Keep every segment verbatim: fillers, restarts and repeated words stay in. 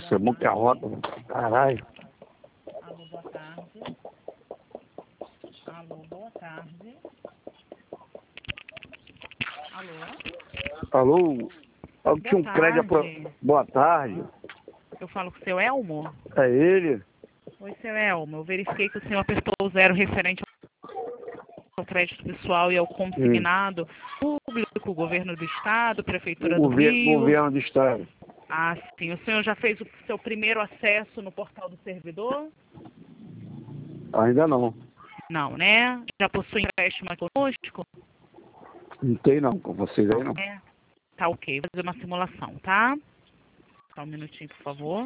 você, muita rota, caralho. Alô, boa tarde. Alô, boa tarde. Alô? Alô? Eu tinha um Boa crédito pra... tarde. Boa tarde. Eu falo com o seu Elmo? É ele? Oi, seu Elmo. Eu verifiquei que o senhor apertou o zero referente ao crédito pessoal e ao consignado público, governo do estado, prefeitura do Gover... Rio. Governo do estado. Ah, sim. O senhor já fez o seu primeiro acesso no portal do servidor? Ainda não. Não, né? Já possui empréstimo conosco? Não tem não, com vocês aí não. É. Tá ok. Vou fazer uma simulação, tá? Só um minutinho, por favor.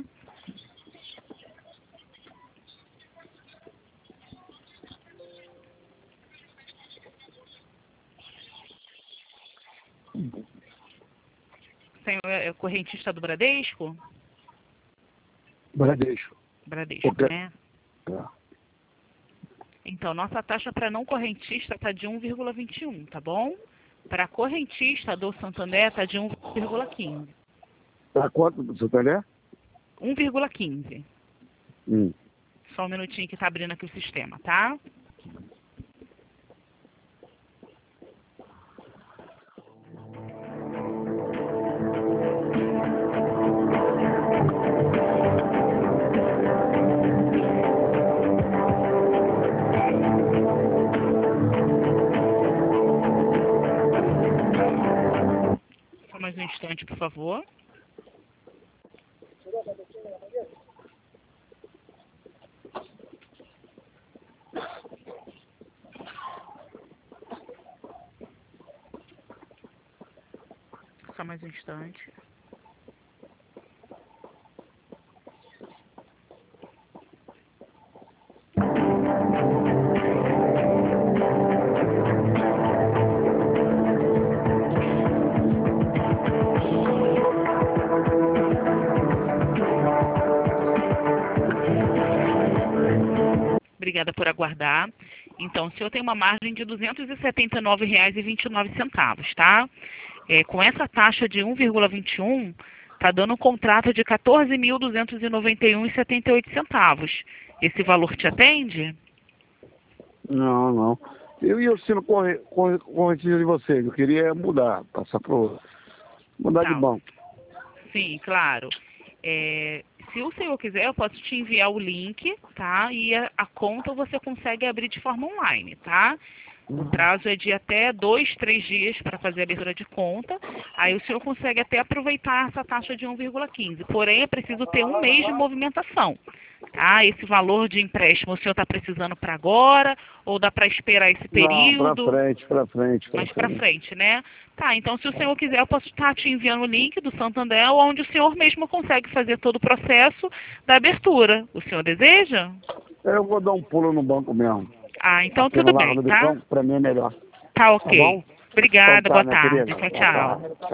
Senhor é correntista do Bradesco? Bradesco. Bradesco, Ok. né? Tá. Então, nossa taxa para não correntista está de um vírgula vinte e um, tá bom? Para correntista do Santander está de um vírgula quinze. Tá quanto do Santander? um vírgula quinze. Hum. Só um minutinho que tá abrindo aqui o sistema, tá? Só mais um instante, por favor. Só mais um instante. Obrigada por aguardar. Então, o senhor tem uma margem de duzentos e setenta e nove reais e vinte e nove centavos, tá? É, com essa taxa de um vírgula vinte e um, está dando um contrato de quatorze mil duzentos e noventa e um reais e setenta e oito centavos. Esse valor te atende? Não, não. Eu ia sendo corre... corre... correntista de vocês. Eu queria mudar, passar pro... Mudar Tá. de banco. Sim, claro. É, se o senhor quiser, eu posso te enviar o link, tá? E a, a conta você consegue abrir de forma online, tá? O prazo é de até dois, três dias para fazer a abertura de conta. Aí o senhor consegue até aproveitar essa taxa de um vírgula quinze. Porém, é preciso ter um mês de movimentação. Tá? Esse valor de empréstimo, o senhor está precisando para agora? Ou dá para esperar esse período? Não, pra frente, pra frente. Pra Mais para frente. frente, né? Tá, então se o senhor quiser, eu posso estar te enviando o link do Santander, onde o senhor mesmo consegue fazer todo o processo da abertura. O senhor deseja? Eu vou dar um pulo no banco mesmo. Ah, então Porque tudo no bem, Largo do tá? Campo, pra mim é melhor. Tá ok. Tá bom? Obrigada, Então tá, boa minha tarde. querida. Tchau, Boa tchau. tarde.